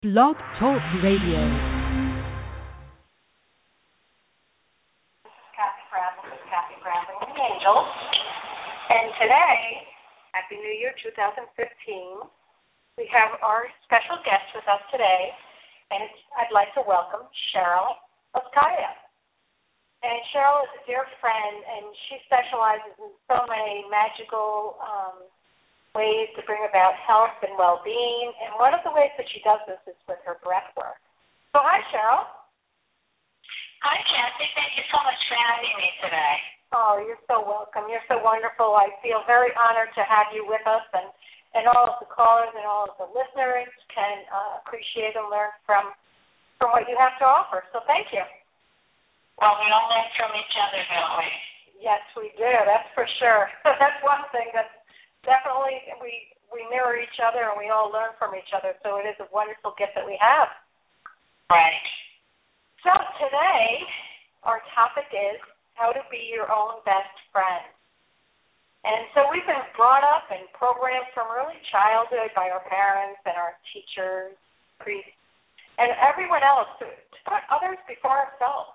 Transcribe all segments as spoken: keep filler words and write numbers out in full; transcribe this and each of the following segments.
Blog Talk Radio. Kathy Bradley with Kathy Bradley and the Angels. And today, Happy New Year two thousand fifteen, we have our special guest with us today, and it's, I'd like to welcome Cheryl Oskaya. And Cheryl is a dear friend, and she specializes in so many magical um, ways to bring about health and well-being. And one of the ways that she does this is with her breath work. So hi, Cheryl. Hi, Kathy. Thank you so much for having me today. Oh, you're so welcome. You're so wonderful. I feel very honored to have you with us, and, and all of the callers and all of the listeners can uh, appreciate and learn from, from what you have to offer. So thank you. Well, we all learn from each other, don't we? Yes, we do. That's for sure. That's one thing. That's definitely, we, we mirror each other, and we all learn from each other. So it is a wonderful gift that we have. Right. So today, our topic is how to be your own best friend. And so we've been brought up and programmed from early childhood by our parents and our teachers, priests, and everyone else to, to put others before ourselves.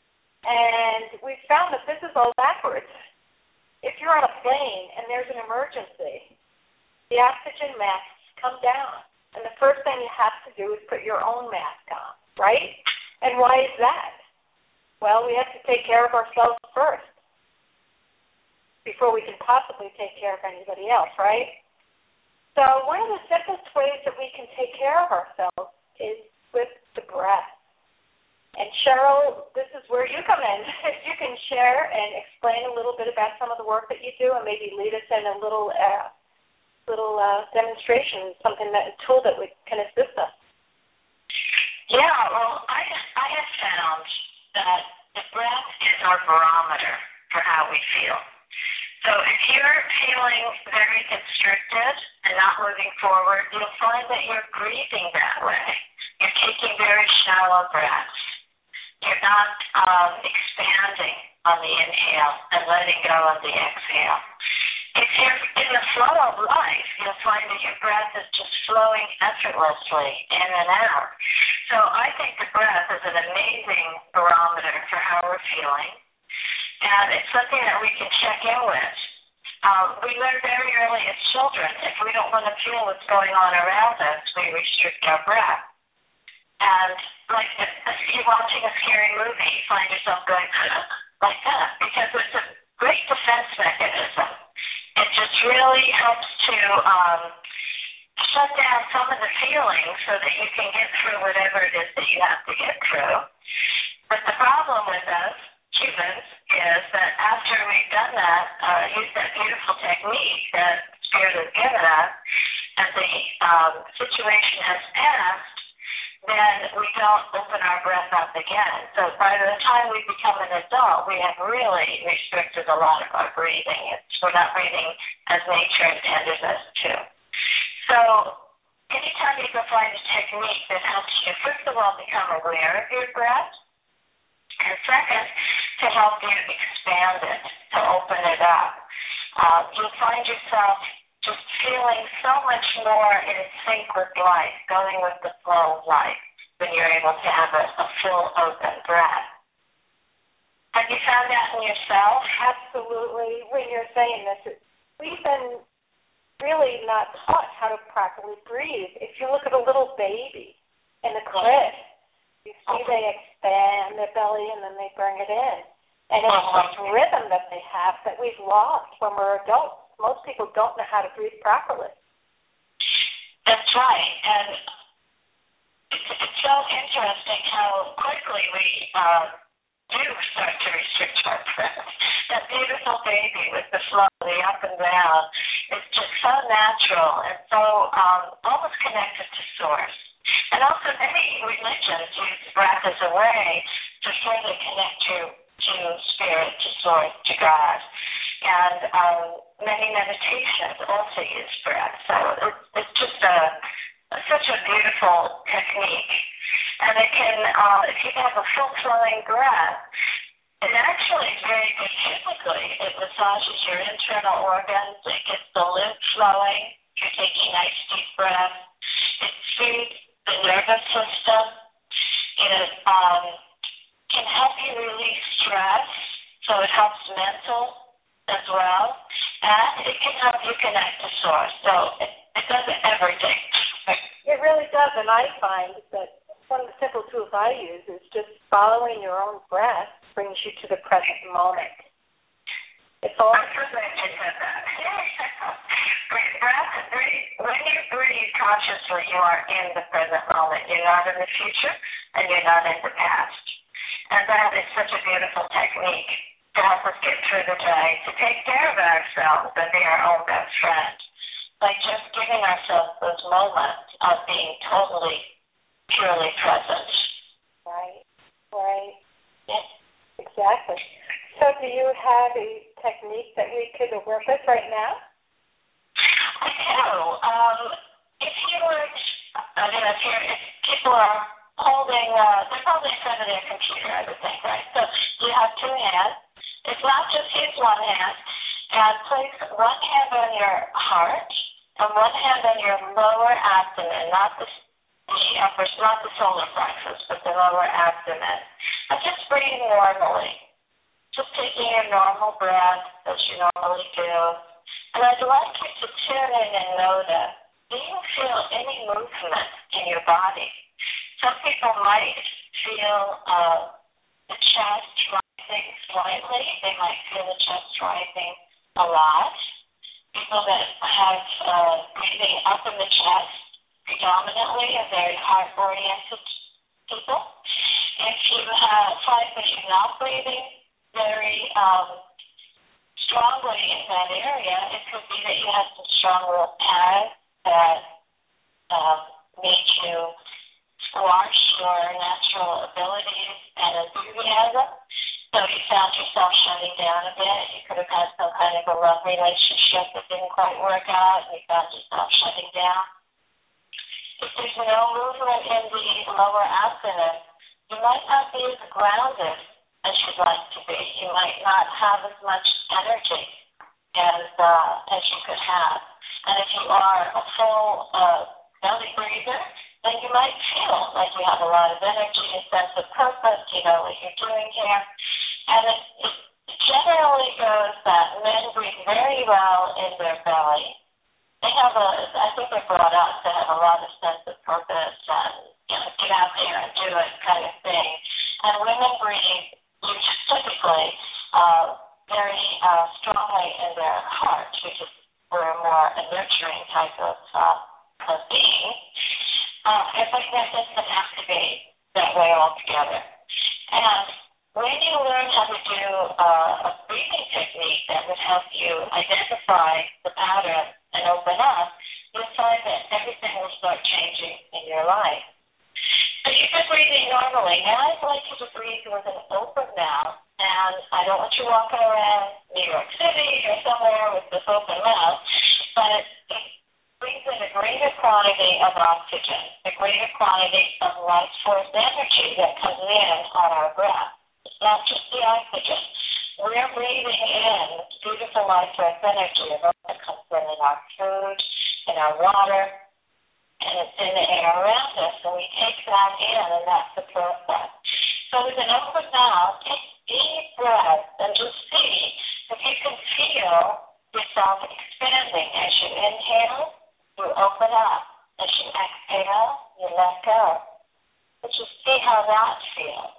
And we've found that this is all backwards. If you're on a plane and there's an emergency, the oxygen masks come down, and the first thing you have to do is put your own mask on, right? And why is that? Well, we have to take care of ourselves first before we can possibly take care of anybody else, right? So one of the simplest ways that we can take care of ourselves is with the breath. And Cheryl, this is where you come in. You can share and explain a little bit about some of the work that you do, and maybe lead us in a little uh, little uh, demonstration, something that a tool that we can assist us. Yeah, well, I I have found that the breath is our barometer for how we feel. So if you're feeling very constricted and not moving forward, you'll find that you're breathing that way. You're taking very shallow breaths. You're not um, expanding on the inhale and letting go on the exhale. If you're in the flow of life, you'll find that your breath is just flowing effortlessly in and out. So I think the breath is an amazing barometer for how we're feeling, and it's something that we can check in with. Um, we learn very early as children, if we don't want to feel what's going on around us, we restrict our breath. And like if you're watching a scary movie, you find yourself going like that, because it's a great defense mechanism. It just really helps to um, shut down some of the feelings so that you can get through whatever it is that you have to get through. But the problem with us humans is that after we've done that, uh, use that beautiful technique that Spirit has given us, and the um, situation has passed, then we don't open our breath up again. So by the time we become an adult, we have really restricted a lot of our breathing. It's, we're not breathing as nature intended us to. So anytime you can find a technique that helps you, first of all, become aware of your breath, and second, to help you expand it, to open it up, uh, you'll find yourself just feeling so much more in sync with life, going with the flow of life when you're able to have a, a full open breath. Have you found that in yourself? Absolutely. When you're saying this, we've been really not taught how to properly breathe. If you look at a little baby in the crib, you see they expand their belly and then they bring it in. And it's this rhythm that they have that we've lost when we're adults. Most people don't know how to breathe properly. That's right. And it's, it's so interesting how quickly we uh, do start to restrict our breath. That beautiful baby with the flow, the up and down, is just so natural and so um, almost connected to Source. And also many religions use breath as a way to further connect you to Spirit, to Source, to God. And um, many meditations also use breath. So it's, it's just a, a such a beautiful technique. And it can, uh, if you have a full-flowing breath, it actually is very good physically. It massages your internal organs. It gets the lymph flowing. You're taking nice deep breaths. It soothes the nervous system. It um, can help you release stress, so it helps mental as well, and it can help you connect to source. So it, it does everything. It really does, and I find that one of the simple tools I use is just following your own breath brings you to the present moment. It's all. I'm so glad you said that. Breath, breathe, when you breathe consciously, you are in the present moment. You're not in the future, and you're not in the past. And that is such a beautiful technique to help us get through the day, to take care of ourselves and be our own best friend. Like just giving ourselves those moments of being totally, purely present. Right, right. Yeah. Exactly. So do you have a technique that we could work with right now? I do. Um, if you would, I don't know if, you're, if people are holding, uh, they're probably in front of their computer, I would think, right? So you have two hands. It's not just use one hand. And place one hand on your heart and one hand on your lower abdomen, not the, the upper, not the solar plexus, but the lower abdomen. And just breathe normally. Just taking your normal breath as you normally do. And I'd like you to tune in and notice, do you feel any movement in your body? Some people might feel uh, the chest rising slightly. They might feel the chest rising a lot. People that have uh, breathing up in the chest predominantly are very heart-oriented people. If you have, find that you're not breathing very um, strongly in that area, it could be that you have some strong will pads that um, make you squash your natural abilities and enthusiasm. So you found yourself shutting down a bit. You could have had some kind of a love relationship that didn't quite work out, and you found yourself shutting down. If there's no movement in the lower abdomen, you might not be as grounded as you'd like to be. You might not have as much energy as uh, as you could have. And if you are a full uh, belly breather, then you might feel like you have a lot of energy, a sense of purpose, you know what you're doing here. And it, it generally goes that men breathe very well in their belly. They have a, I think they're brought up to have a lot of sense of purpose and, you know, get out there and do it kind of thing. And women breathe typically uh, very uh, strongly in their heart, which is we're more a nurturing type of, uh, of being. Uh, I think that doesn't have to be that way altogether. And when you learn how to do uh, a breathing technique that would help you identify the pattern and open up, you'll find that everything will start changing in your life. So you've been breathing normally. Now I'd like you to breathe with an open mouth, and I don't want you walking around New York City or somewhere with this open mouth, but it brings in a greater quantity of oxygen, a greater quantity of life force energy that comes in on our breath. It's not just the oxygen. We're breathing in beautiful life force energy that comes in in our food, in our water, and it's in the air around us, and we take that in, and that supports us. So with an open mouth, take deep breaths and just see if you can feel yourself expanding. As you inhale, you open up. As you exhale, you let go. But just see how that feels.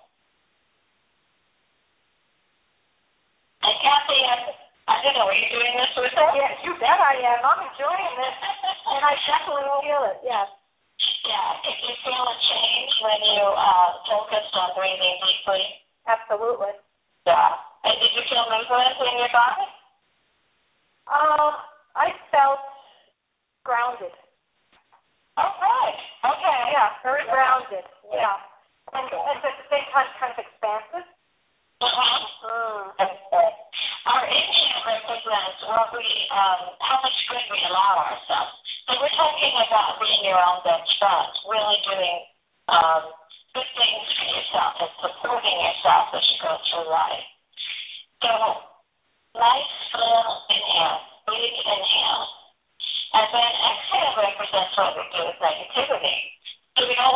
And Kathy, I'm, I don't know, are you doing this with us? Yes, you bet I am. I'm enjoying this, and I definitely feel it, yes. Yeah, if you feel a change when you uh, focus on breathing deeply. Absolutely. Yeah. And did you feel movement in your body? Um, I felt grounded. Oh, right. Okay. Yeah, very grounded. Yeah. And, and at the same time, kind of expansive. Uh-huh. Mm. Our inhale represents what we, um, how much good we allow ourselves. So we're talking about being your own best friend, really doing um, good things for yourself and supporting yourself as you go through life. So nice, full inhale, big inhale. And then exhale represents what we do with negativity. So we don't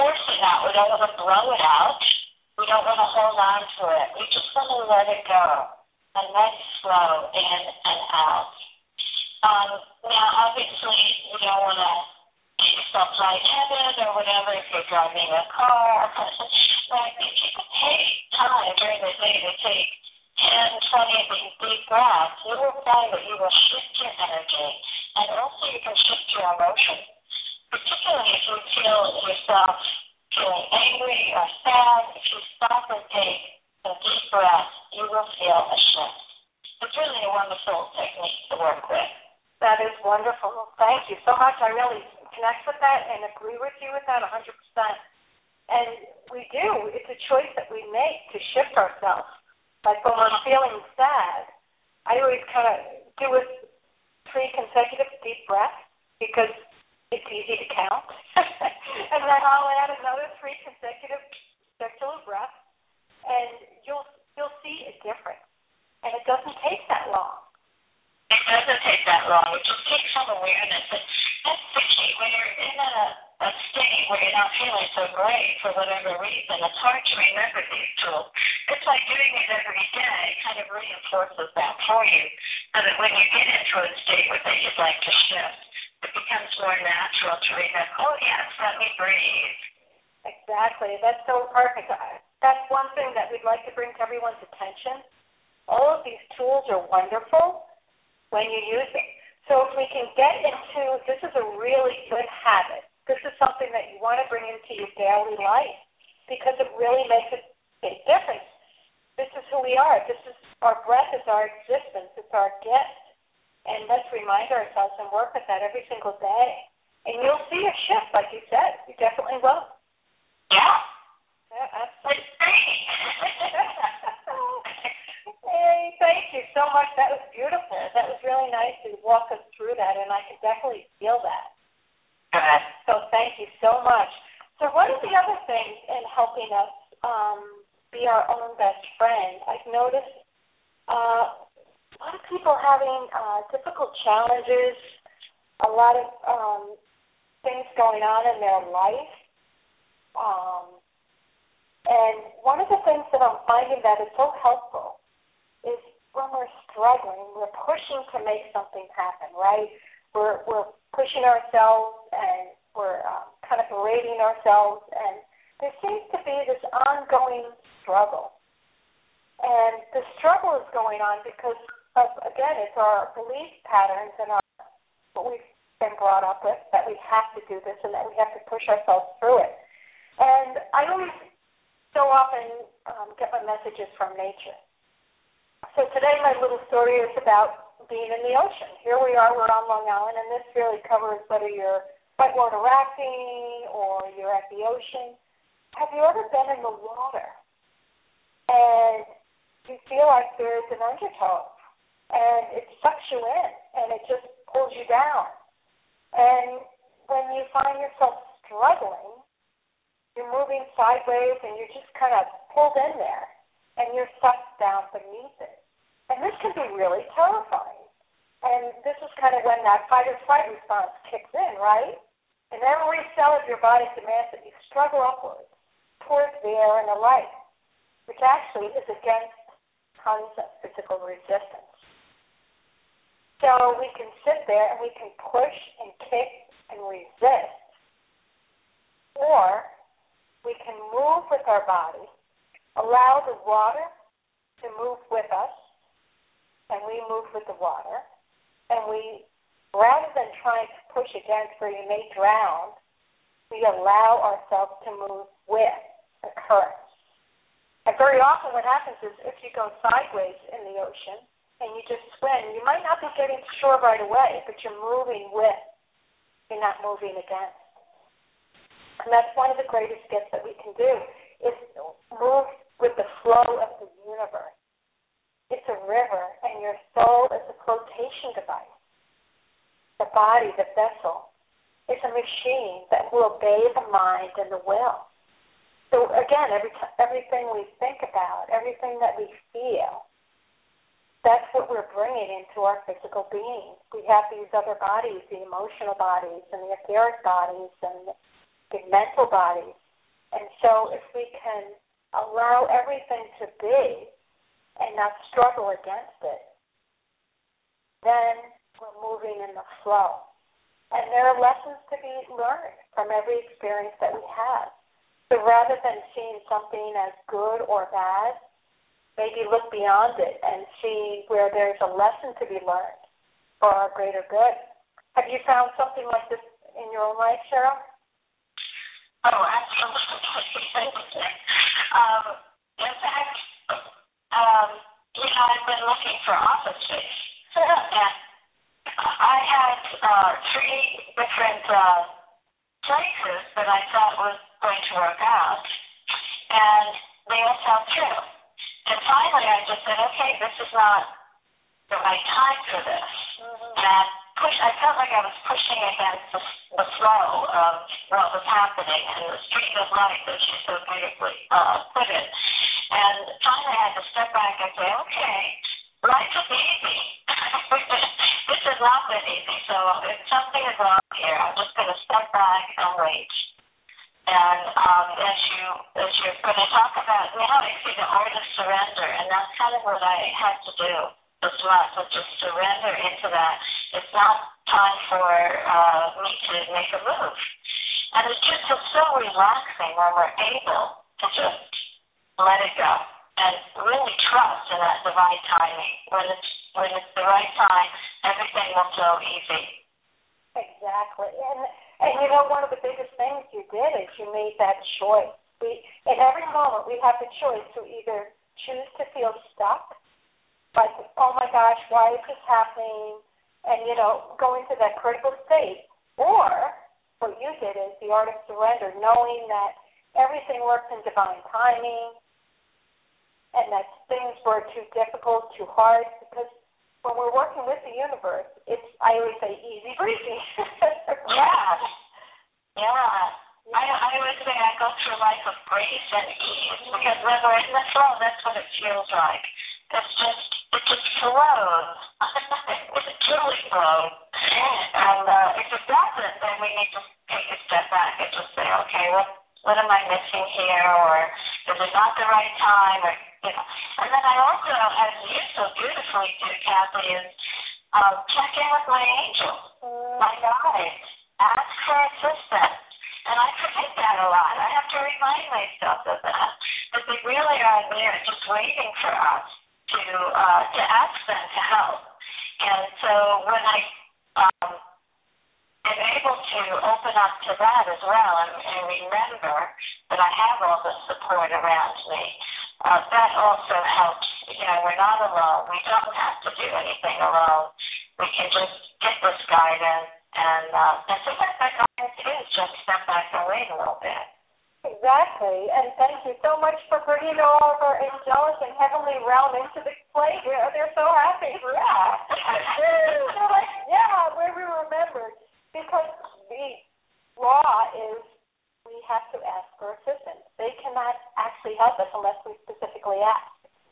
force it out. We don't want to blow it out. We don't want to hold on to it. We just want to let it go and let it flow in and out. Um, now, obviously, you don't want to get yourself lightheaded or whatever if you're driving a car. But if you can take time during the day to take ten, twenty of these deep breaths, you will find that you will shift your energy, and also you can shift your emotion. Particularly if you feel yourself feeling angry or sad, if you stop and take a deep breath, you will feel a shift. It's really a wonderful technique to work with. That is wonderful. Thank you so much. I really connect with that and agree with you with that one hundred percent. And we do. It's a choice that we make to shift ourselves. Like when we're feeling sad, I always kind of do a three consecutive deep breaths because it's easy to count. And then I'll add another three consecutive circular breaths, and you'll you'll see a difference. And it doesn't take that long. It doesn't take that long. It just takes some awareness. And that's the key. When you're in a, a state where you're not feeling so great for whatever reason, it's hard to remember these tools. It's like doing it every day kind of reinforces that for you, so that when you get into a state where you'd like to shift, it becomes more natural to remember, oh, yes, let me breathe. Exactly. That's so perfect. That's one thing that we'd like to bring to everyone's attention. All of these tools are wonderful when you use them. So if we can get into, this is a really good habit. This is something that you want to bring into your daily life because it really makes a big difference. This is who we are. This is our breath is our existence. It's our gift. And let's remind ourselves and work with that every single day. And you'll see a shift, like you said. You definitely will. Yeah. Yeah, absolutely. Hey, thank you so much. That was beautiful. That was really nice to walk us through that, and I can definitely feel that. Good. So thank you so much. So what are the other things in helping us um, be our own best friend? I've noticed uh, a lot of people having uh, difficult challenges, a lot of um, things going on in their life. Um, and one of the things that I'm finding that is so helpful is when we're struggling, we're pushing to make something happen, right? We're we're pushing ourselves and we're um, kind of berating ourselves, and there seems to be this ongoing struggle. And the struggle is going on because of, again, it's our belief patterns and our what we've been brought up with, that we have to do this and that we have to push ourselves through it. And I always so often um, get my messages from nature. So today my little story is about being in the ocean. Here we are, we're on Long Island, and this really covers whether you're whitewater rafting or you're at the ocean. Have you ever been in the water and you feel like there's an undertow and it sucks you in and it just pulls you down? And when you find yourself struggling, you're moving sideways and you're just kind of pulled in there and you're sucked down beneath it. And this can be really terrifying. And this is kind of when that fight or flight response kicks in, right? And every cell of your body demands that you struggle upwards towards the air and the light, which actually is against tons of physical resistance. So we can sit there and we can push and kick and resist, or we can move with our body, allow the water to move with us, and we move with the water, and we, rather than trying to push against where you may drown, we allow ourselves to move with the current. And very often what happens is if you go sideways in the ocean and you just swim, you might not be getting to shore right away, but you're moving with, you're not moving against. And that's one of the greatest gifts that we can do, is move with the flow of the universe. It's a river, and your soul is a flotation device. The body, the vessel, is a machine that will obey the mind and the will. So again, every t- everything we think about, everything that we feel, that's what we're bringing into our physical being. We have these other bodies, the emotional bodies and the etheric bodies and the mental bodies. And so if we can allow everything to be and not struggle against it, then we're moving in the flow. And there are lessons to be learned from every experience that we have. So rather than seeing something as good or bad, maybe look beyond it and see where there's a lesson to be learned for our greater good. Have you found something like this in your own life, Cheryl? Oh, absolutely. um, in fact, um, you know, I've been looking for office space. And I had uh, three different uh, places that I thought was going to work out, and they all fell through. And finally, I just said, okay, this is not the right time for this. Mm-hmm. And push, I felt like I was pushing against the, the flow of what was happening and the stream of life that she so beautifully uh, put it. And finally, I had to step back and say, okay, life is easy. This has not been easy. So if something is wrong here, I'm just going to step back and wait. And um, as you as you're going to talk about now, I see the art of surrender, and that's kind of what I had to do this month, was just surrender into that. It's not time for uh, me to make a move. And it's just it's so relaxing when we're able to just let it go and really trust in that divine timing. When it's when it's the right time, everything will flow easy. Exactly. And and you know, one of the biggest things you did is you made that choice. We in every moment we have the choice to either choose to feel stuck, like, oh my gosh, why is this happening? And, you know, go into that critical state. Or what you did is the art of surrender, knowing that everything works in divine timing and that things were too difficult, too hard, because when we're working with the universe, it's, I always say, easy breezy. Yeah. Yeah. I, I always say I go through life with grace and ease, because when we're in the flow, that's what it feels like. It's just, it just flows. It truly flows. And uh, if it doesn't, then we need to take a step back and just say, okay, what what am I missing here? Or is it not the right time? Or, you know. And then I also, as you so beautifully do, Kathy, is um, check in with my angels, my guides, ask for assistance. And I forget that a lot. I have to remind myself of that, that they really are there just waiting for us to uh, to ask them to help. And so when I um, am able to open up to that as well and, and remember that I have all the support around me, uh, that also helps. You know, we're not alone. We don't have to do anything alone. We can just get this guidance. And, uh, and sometimes that guidance is just step back and wait a little bit. Exactly. And thank you so much for bringing all of our angelic and heavenly realm into the play here. They're so happy. Yeah. They're like, yeah, we remembered. Because the law is we have to ask for assistance. They cannot actually help us unless we specifically ask.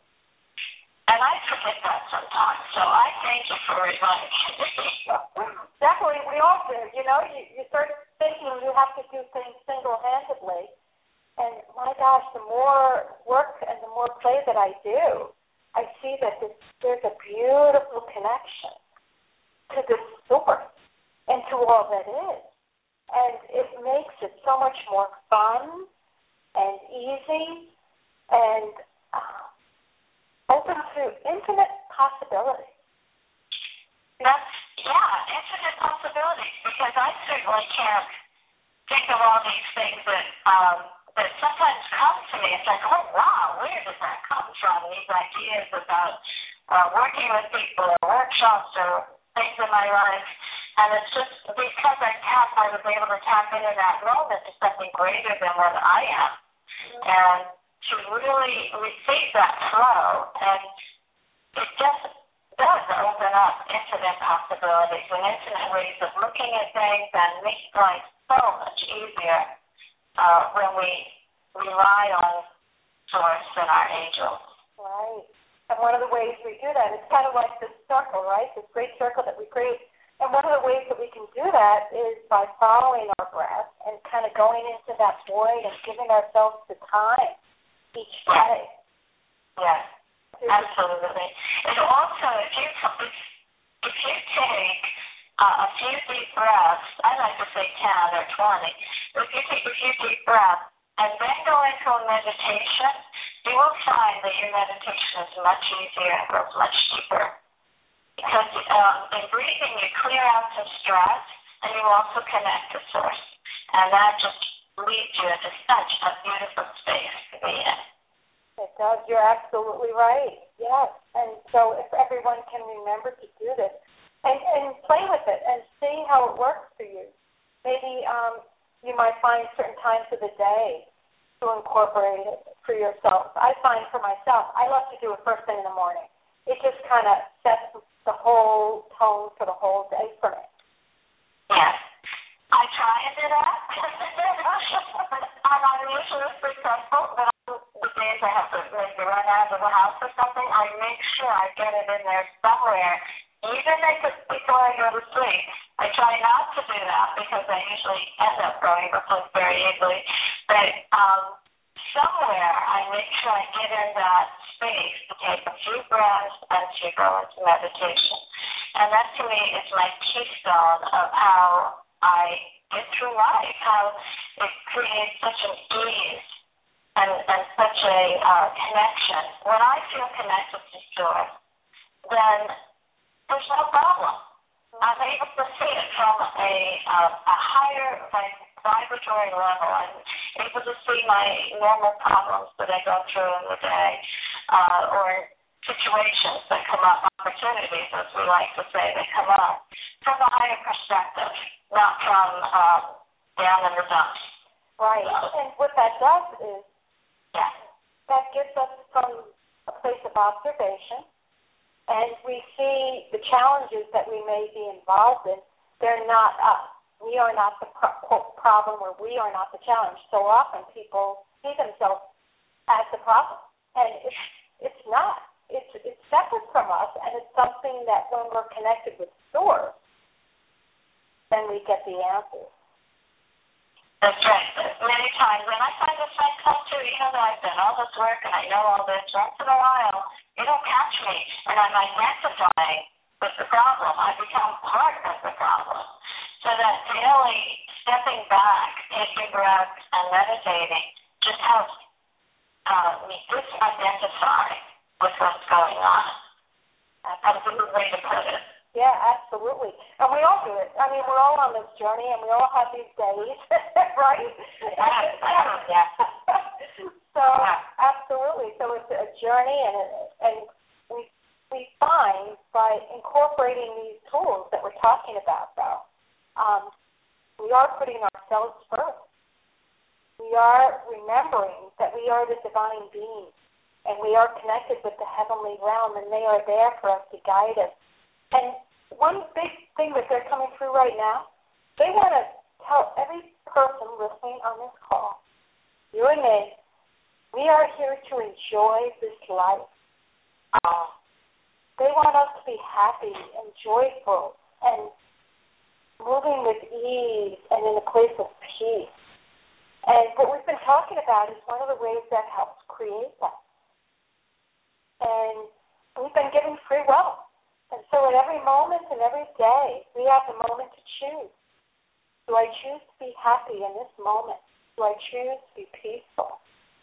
And I forget that sometimes, so I thank you for reminding me. Definitely, we all do. You know, you, you start thinking you have to do things single-handedly. And my gosh, the more work and the more play that I do, I see that this, there's a beautiful connection to the source and to all that is. And it makes it so much more fun and easy and uh, open to infinite possibilities. That's, yeah, infinite possibilities, because I certainly can't think of all these things that um, that sometimes come to me. It's like, oh, wow, where did that come from? These ideas about uh, working with people or workshops or things in my life. And it's just because I tap, I was able to tap into that moment to something greater than what I am. Mm-hmm. And to really receive that flow, and it just does open up infinite possibilities and infinite ways of looking at things and make life so much easier uh, when we rely on Source and our angels. Right. And one of the ways we do that is kind of like this circle, right? This great circle that we create And one of the ways that we can do that is by following our breath and kind of going into that void and giving ourselves the time each day. Yes, absolutely. And also, if you if you take uh, a few deep breaths, I like to say ten or twenty. If you take a few deep breaths and then go into a meditation, you will find that your meditation is much easier and goes much deeper. Because um, in breathing, you clear out some stress, and you also connect to Source. And that just leads you into such a beautiful space to be in. It does. You're absolutely right. Yes. And so if everyone can remember to do this and, and play with it and see how it works for you. Maybe um, you might find certain times of the day to incorporate it for yourself. I find for myself, I love to do it first thing in the morning. It just kind of sets the whole tone for the whole day for me. Yes. I try to do that. I'm not usually successful, but on the days I have to maybe run out of the house or something, I make sure I get it in there somewhere, even if it's before I go to sleep. I try not to do that because I usually end up going to sleep very easily. But um, somewhere I make sure I get in that space to take a few breaths and to go into meditation. And that to me is my keystone of how I get through life, how it creates such an ease and, and such a uh, connection. When I feel connected to Source, then there's no problem. I'm able to see it from a, uh, a higher like, vibratory level. I'm able to see my normal problems that I go through in the day, uh, or situations that come up, opportunities, as we like to say, that come up from a higher perspective, not from um, down in the dumps. Right. And what that does is yeah. that gives us from a place of observation, and we see the challenges that we may be involved in. They're not us. We are not the pro- problem, or we are not the challenge. So often people see themselves as the problem, and it's, it's not. It's, it's separate from us, and it's something that when we're connected with Source, then we get the answers. That's right. Many times, and I find this myself too, even though I've done all this work and I know all this, once in a while, it'll catch me, and I'm identifying with the problem. I become part of the problem. So that really stepping back, taking breaths, and meditating just helps uh, me disidentify with what's going on. That's a good way to put it. Yeah, absolutely. And we all do it. I mean, we're all on this journey, and we all have these days, right? Yeah. yeah. So, absolutely. So it's a journey, and and we we find by incorporating these tools that we're talking about, though, um, we are putting ourselves first. We are remembering that we are the divine beings, and we are connected with the heavenly realm, and they are there for us to guide us. And one big thing that they're coming through right now, they want to tell every person listening on this call, you and me, we are here to enjoy this life. Uh, they want us to be happy and joyful and moving with ease and in a place of peace. And what we've been talking about is one of the ways that helps create that. And we've been given free will. And so at every moment and every day, we have the moment to choose. Do I choose to be happy in this moment? Do I choose to be peaceful?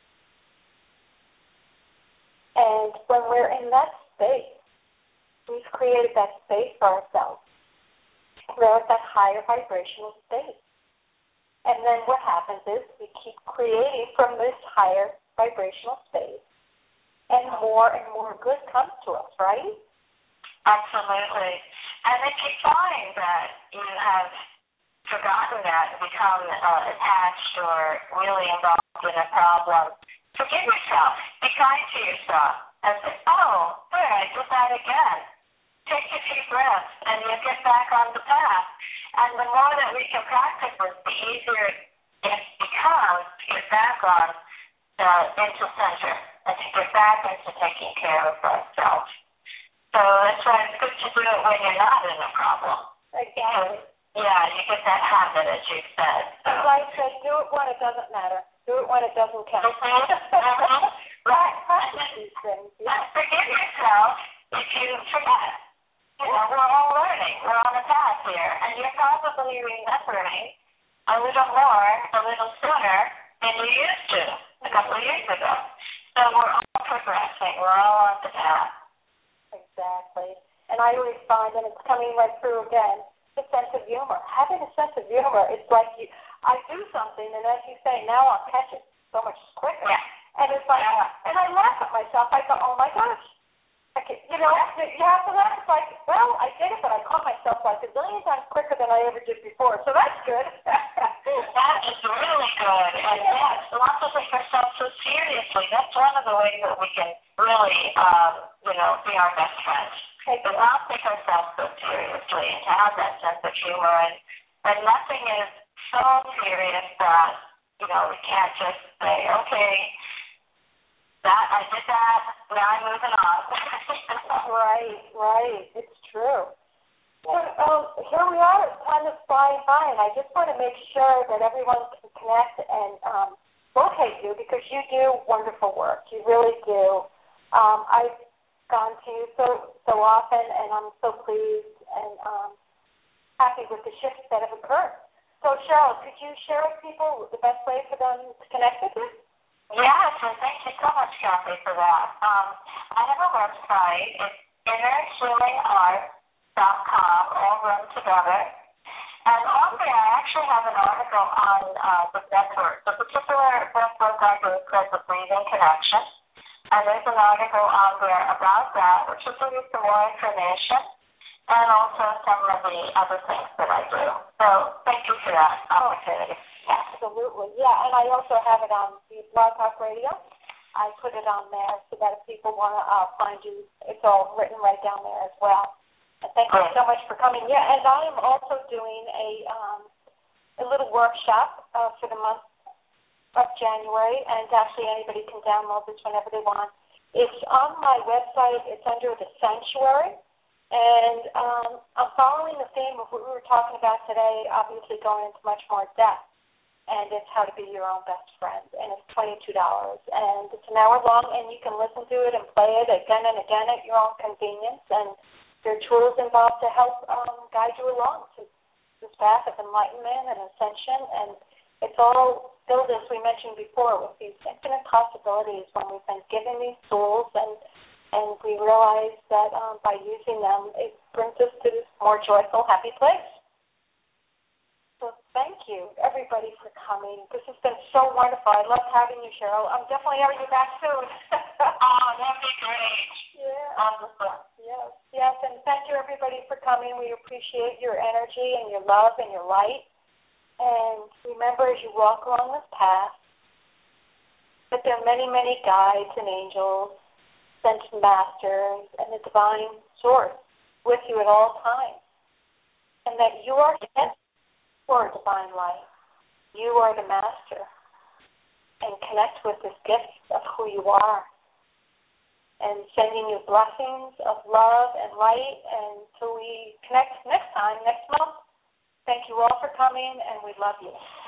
And when we're in that space, we've created that space for ourselves. We're at that higher vibrational state. And then what happens is we keep creating from this higher vibrational state, and more and more good comes to us, right? Absolutely. And if you find that you have forgotten that and become uh, attached or really involved in a problem, forgive yourself. Be kind to yourself. And say, oh, there, I did that again. Take a few breaths, and you'll get back on the path. And the more that we can practice this, the easier it becomes to get back on uh, into center and to get back into taking care of ourselves. So that's why it's good to do it when you're not in a problem. Exactly. Yeah, you get that habit, as you said. So. Like I said, do it when it doesn't matter. Do it when it doesn't count. Mm-hmm. Mm-hmm. Right. These things. Yeah. And forgive yourself if you forget. You know, we're all learning. We're on a path here. And you're probably remembering a little more, a little sooner than you used to a couple of years ago. So we're all progressing. We're all on the path. Exactly. And I always find, and it's coming right through again, the sense of humor. Having a sense of humor, it's like you, I do something, and as you say, now I'll catch it so much quicker. Yeah. And it's like, yeah. And I laugh at myself. I go, oh my gosh. I can, you know, yeah. you have to laugh. It's like, well, I did it, but I caught myself like a zillion times quicker than I ever did before. So that's good. That is really good. And yes, not to take ourselves so seriously. That's one of the ways that we can really, um, you know, be our best friends. But not take ourselves so seriously and to have that sense of humor. And, and nothing is so serious that, you know, we can't just say, okay, that I did that, now I'm moving on. Right, right. It's true. Well, um, here we are. Time is flying by, and I just want to make sure that everyone can connect and um, locate you because you do wonderful work. You really do. Um, I've gone to you so so often, and I'm so pleased and um, happy with the shifts that have occurred. So, Cheryl, could you share with people the best way for them to connect with you? Yes, and thank you so much, Kathy, for that. Um, I have a website. It's inner healing art dot com, all run together. And on there, I actually have an article on uh, the breath work. The particular breath work I do is called the Breathing Connection. And there's an article on there about that, which will give you some more information, and also some of the other things that I do. So thank you for that opportunity. Absolutely, yeah. And I also have it on the Blog Talk Radio. I put it on there so that if people want to uh, find you, it's all written right down there as well. And thank you so much for coming. Yeah, and I am also doing a um, a little workshop uh, for the month of January, and actually anybody can download this whenever they want. It's on my website. It's under the Sanctuary, and um, I'm following the theme of what we were talking about today, obviously going into much more depth, and it's how to be your own best friend, and it's twenty-two dollars, and it's an hour long, and you can listen to it and play it again and again at your own convenience, and there are tools involved to help um, guide you along to this path of enlightenment and ascension, and it's all filled, as we mentioned before, with these infinite possibilities when we've been given these tools, and and we realize that um, by using them, it brings us to this more joyful, happy place. So thank you, everybody, for coming. This has been so wonderful. I love having you, Cheryl. I'm definitely having you back soon. Oh, that'd be great. Yeah. Wonderful. Yes, yes, and thank you, everybody, for coming. We appreciate your energy and your love and your light. And remember, as you walk along this path, that there are many, many guides and angels, sent masters, and the divine source with you at all times. And that you are sent for divine life. You are the master. And connect with this gift of who you are. And sending you blessings of love and light. And until we connect next time, next month, thank you all for coming, and we love you.